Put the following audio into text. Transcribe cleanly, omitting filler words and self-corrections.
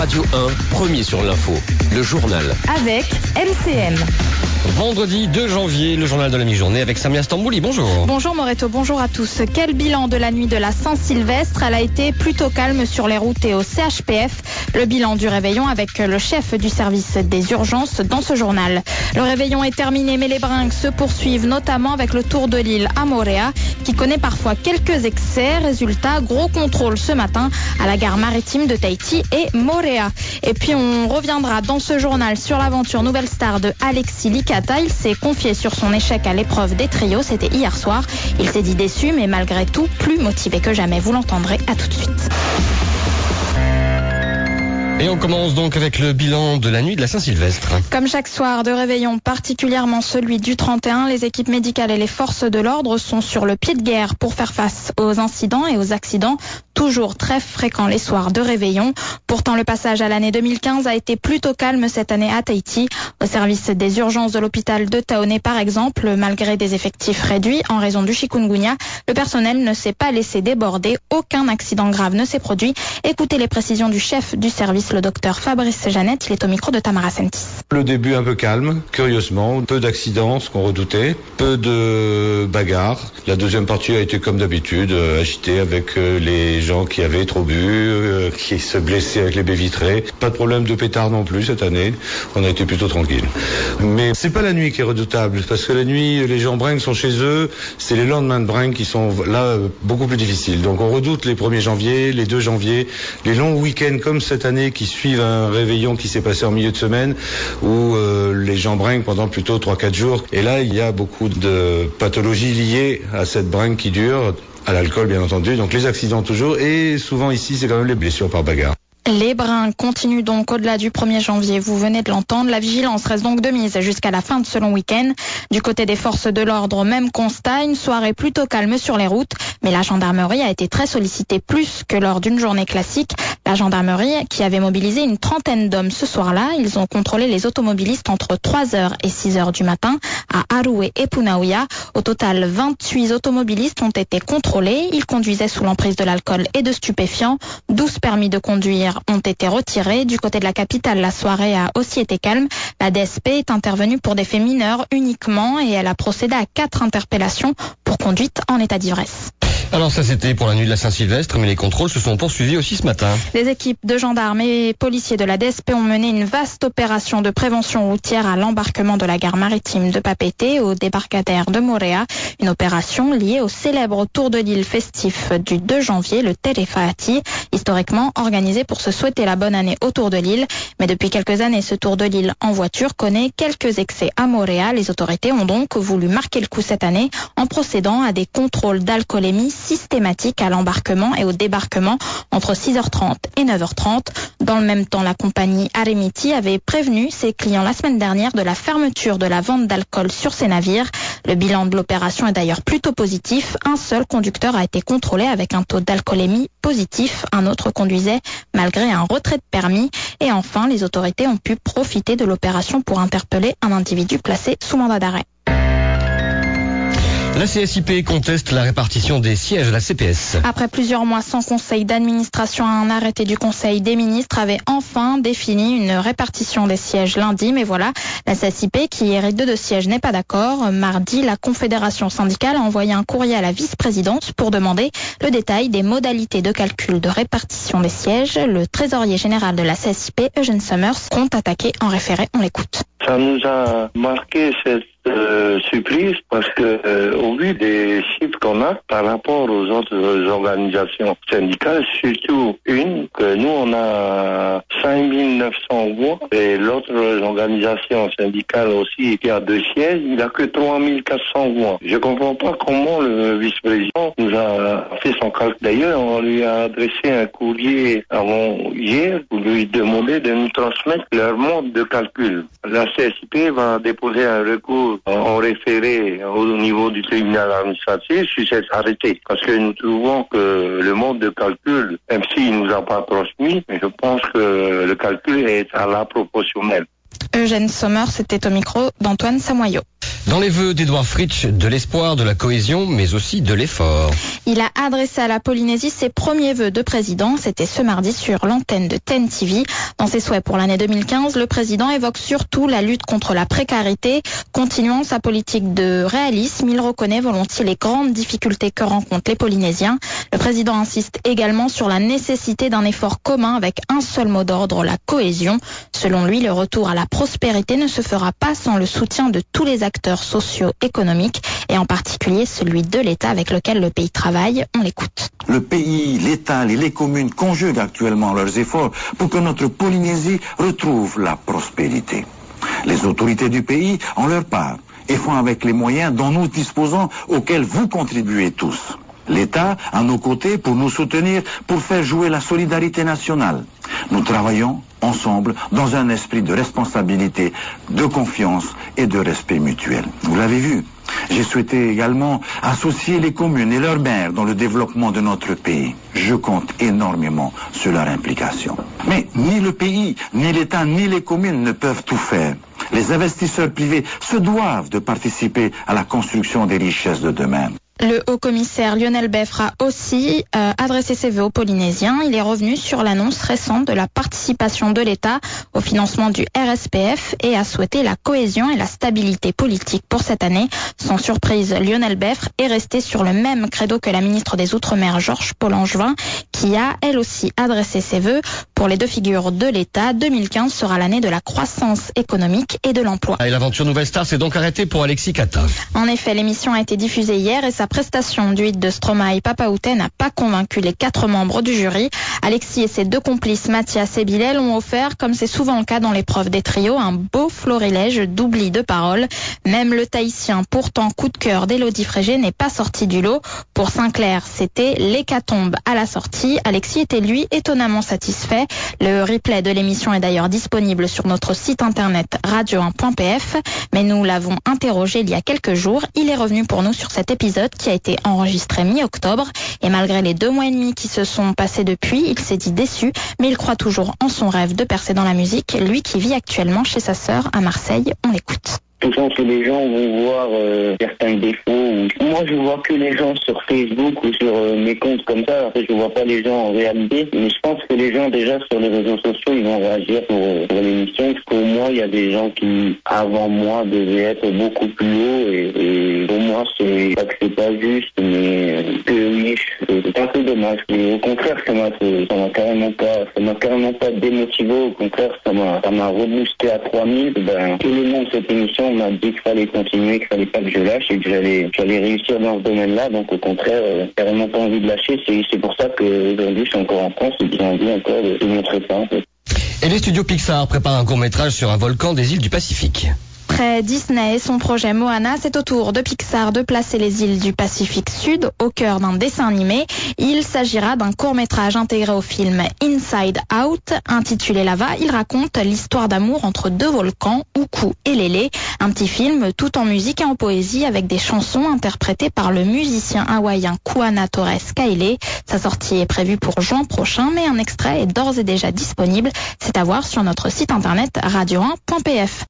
Radio 1, premier sur l'info, le journal. Avec MCM. Vendredi 2 janvier, le journal de la mi-journée avec Samia Stambouli. Bonjour. Bonjour Moreto, bonjour à tous. Quel bilan de la nuit de la Saint-Sylvestre? Elle a été plutôt calme sur les routes et au CHPF. Le bilan du réveillon avec le chef du service des urgences dans ce journal. Le réveillon est terminé, mais les brinques se poursuivent, notamment avec le Tour de l'île à Moorea, qui connaît parfois quelques excès. Résultat, gros contrôle ce matin à la gare maritime de Tahiti et Moorea. Et puis on reviendra dans ce journal sur l'aventure nouvelle star de Alexis Licata. Il s'est confié sur son échec à l'épreuve des trios, c'était hier soir. Il s'est dit déçu, mais malgré tout, plus motivé que jamais. Vous l'entendrez, à tout de suite. Et on commence donc avec le bilan de la nuit de la Saint-Sylvestre. Comme chaque soir de réveillon, particulièrement celui du 31, les équipes médicales et les forces de l'ordre sont sur le pied de guerre pour faire face aux incidents et aux accidents, toujours très fréquents les soirs de réveillon. Pourtant, le passage à l'année 2015 a été plutôt calme cette année à Tahiti. Au service des urgences de l'hôpital de Taoné, par exemple, malgré des effectifs réduits en raison du chikungunya, le personnel ne s'est pas laissé déborder. Aucun accident grave ne s'est produit. Écoutez les précisions du chef du service, le docteur Fabrice Jeannette. Il est au micro de Tamara Sentis. Le début un peu calme, curieusement, peu d'accidents, ce qu'on redoutait, peu de bagarres. La deuxième partie a été comme d'habitude, agitée avec les gens qui avaient trop bu, qui se blessaient avec les baies vitrées. Pas de problème de pétard non plus cette année. On a été plutôt tranquille. Mais c'est pas la nuit qui est redoutable, parce que la nuit, les gens brinques sont chez eux. C'est les lendemains de brinques qui sont là beaucoup plus difficiles. Donc on redoute les 1er janvier, les 2 janvier, les longs week-ends comme cette année qui suivent un réveillon qui s'est passé en milieu de semaine où les gens brinquent pendant plutôt 3-4 jours. Et là, il y a beaucoup de pathologies liées à cette brinque qui dure, à l'alcool bien entendu, donc les accidents toujours, et souvent ici, c'est quand même les blessures par bagarre. Les brinques continuent donc au-delà du 1er janvier. Vous venez de l'entendre. La vigilance reste donc de mise jusqu'à la fin de ce long week-end. Du côté des forces de l'ordre, même constat, une soirée plutôt calme sur les routes. Mais la gendarmerie a été très sollicitée, plus que lors d'une journée classique. La gendarmerie qui avait mobilisé une trentaine d'hommes ce soir-là. Ils ont contrôlé les automobilistes entre 3h et 6h du matin à Aroué et Punauia. Au total, 28 automobilistes ont été contrôlés. Ils conduisaient sous l'emprise de l'alcool et de stupéfiants. 12 permis de conduire ont été retirés. Du côté de la capitale, la soirée a aussi été calme. La DSP est intervenue pour des faits mineurs uniquement et elle a procédé à 4 interpellations pour conduite en état d'ivresse. Alors ça c'était pour la nuit de la Saint-Sylvestre, mais les contrôles se sont poursuivis aussi ce matin. Les équipes de gendarmes et policiers de la DSP ont mené une vaste opération de prévention routière à l'embarquement de la gare maritime de Papeete au débarcadère de Moorea. Une opération liée au célèbre Tour de l'île festif du 2 janvier, le Telefaati, historiquement organisé pour se souhaiter la bonne année au Tour de l'île. Mais depuis quelques années, ce Tour de l'île en voiture connaît quelques excès à Moorea. Les autorités ont donc voulu marquer le coup cette année en procédant à des contrôles d'alcoolémie systématique à l'embarquement et au débarquement entre 6h30 et 9h30. Dans le même temps, la compagnie Aremiti avait prévenu ses clients la semaine dernière de la fermeture de la vente d'alcool sur ses navires. Le bilan de l'opération est d'ailleurs plutôt positif. Un seul conducteur a été contrôlé avec un taux d'alcoolémie positif. Un autre conduisait malgré un retrait de permis. Et enfin, les autorités ont pu profiter de l'opération pour interpeller un individu placé sous mandat d'arrêt. La CSIP conteste la répartition des sièges à la CPS. Après plusieurs mois sans conseil d'administration, un arrêté du Conseil des ministres avait enfin défini une répartition des sièges lundi. Mais voilà, la CSIP, qui hérite de 2 sièges, n'est pas d'accord. Mardi, la Confédération syndicale a envoyé un courrier à la vice-présidente pour demander le détail des modalités de calcul de répartition des sièges. Le trésorier général de la CSIP, Eugène Summers, compte attaquer en référé. On l'écoute. Ça nous a marqué cette surprise parce que au vu des chiffres qu'on a par rapport aux autres organisations syndicales, surtout une que nous on a 5900 voix et l'autre organisation syndicale aussi qui a 2 sièges, il a que 3400 voix. Je comprends pas comment le vice-président nous a fait son calcul. D'ailleurs, on lui a adressé un courrier avant hier pour lui demander de nous transmettre leur mode de calcul. La CSIP va déposer un recours en référé au niveau du tribunal administratif sur cet arrêté. Parce que nous trouvons que le mode de calcul, même s'il ne nous a pas transmis, mais je pense que le calcul est à la proportionnelle. Eugène Sommer, c'était au micro d'Antoine Samoyau. Dans les vœux d'Edouard Fritsch, de l'espoir, de la cohésion, mais aussi de l'effort. Il a adressé à la Polynésie ses premiers vœux de président. C'était ce mardi sur l'antenne de TEN TV. Dans ses souhaits pour l'année 2015, le président évoque surtout la lutte contre la précarité. Continuant sa politique de réalisme, il reconnaît volontiers les grandes difficultés que rencontrent les Polynésiens. Le président insiste également sur la nécessité d'un effort commun avec un seul mot d'ordre, la cohésion. Selon lui, le retour à la prospérité ne se fera pas sans le soutien de tous les acteurs socio-économiques et en particulier celui de l'État avec lequel le pays travaille. On l'écoute. Le pays, l'État et les communes conjuguent actuellement leurs efforts pour que notre Polynésie retrouve la prospérité. Les autorités du pays ont leur part et font avec les moyens dont nous disposons, auxquels vous contribuez tous. L'État à nos côtés pour nous soutenir, pour faire jouer la solidarité nationale. Nous travaillons ensemble dans un esprit de responsabilité, de confiance et de respect mutuel. Vous l'avez vu, j'ai souhaité également associer les communes et leurs maires dans le développement de notre pays. Je compte énormément sur leur implication. Mais ni le pays, ni l'État, ni les communes ne peuvent tout faire. Les investisseurs privés se doivent de participer à la construction des richesses de demain. Le haut-commissaire Lionel Beffre a aussi adressé ses vœux aux Polynésiens. Il est revenu sur l'annonce récente de la participation de l'État au financement du RSPF et a souhaité la cohésion et la stabilité politique pour cette année. Sans surprise, Lionel Beffre est resté sur le même credo que la ministre des Outre-mer Georges Paul-Angevin, qui a elle aussi adressé ses vœux. Pour les deux figures de l'État, 2015 sera l'année de la croissance économique et de l'emploi. Et l'aventure Nouvelle Star s'est donc arrêtée pour Alexis Cata. En effet, l'émission a été diffusée hier et sa prestation du hit de Stromae Papaouté n'a pas convaincu les 4 membres du jury. Alexis et ses 2 complices Mathias et Bilal ont offert, comme c'est souvent le cas dans l'épreuve des trios, un beau florilège d'oubli de paroles. Même le tahitien, pourtant coup de cœur d'Élodie Frégé, n'est pas sorti du lot. Pour Sinclair, c'était l'hécatombe à la sortie. Alexis était lui étonnamment satisfait. Le replay de l'émission est d'ailleurs disponible sur notre site internet radio1.pf. Mais nous l'avons interrogé il y a quelques jours. Il est revenu pour nous sur cet épisode qui a été enregistré mi-octobre. Et malgré les 2 mois et demi qui se sont passés depuis, il s'est dit déçu, mais il croit toujours en son rêve de percer dans la musique, lui qui vit actuellement chez sa sœur à Marseille. On l'écoute. Je pense que les gens vont voir certains défauts. Moi, je vois que les gens sur Facebook ou sur mes comptes comme ça. En fait, je vois pas les gens en réalité. Mais je pense que les gens, déjà, sur les réseaux sociaux, ils vont réagir pour l'émission. Parce qu'au moins, il y a des gens qui, avant moi, devaient être beaucoup plus hauts. Et pour moi, c'est pas que c'est pas juste, mais que oui, c'est un peu dommage. Mais au contraire, ça m'a carrément pas démotivé. Au contraire, ça m'a reboosté à 3000. Tout le monde de cette émission m'a dit qu'il fallait continuer, qu'il fallait pas que je lâche et que j'allais réussir dans ce domaine-là. Donc au contraire, carrément pas envie de lâcher. C'est pour ça qu'aujourd'hui je suis encore en France et que j'ai envie encore de montrer ça en fait. Et les studios Pixar préparent un court-métrage sur un volcan des îles du Pacifique. Après Disney et son projet Moana, c'est au tour de Pixar de placer les îles du Pacifique Sud au cœur d'un dessin animé. Il s'agira d'un court-métrage intégré au film Inside Out, intitulé Lava. Il raconte l'histoire d'amour entre 2 volcans, Uku et Lele. Un petit film tout en musique et en poésie avec des chansons interprétées par le musicien hawaïen Kuana Torres Kaele. Sa sortie est prévue pour juin prochain, mais un extrait est d'ores et déjà disponible. C'est à voir sur notre site internet radio1.pf.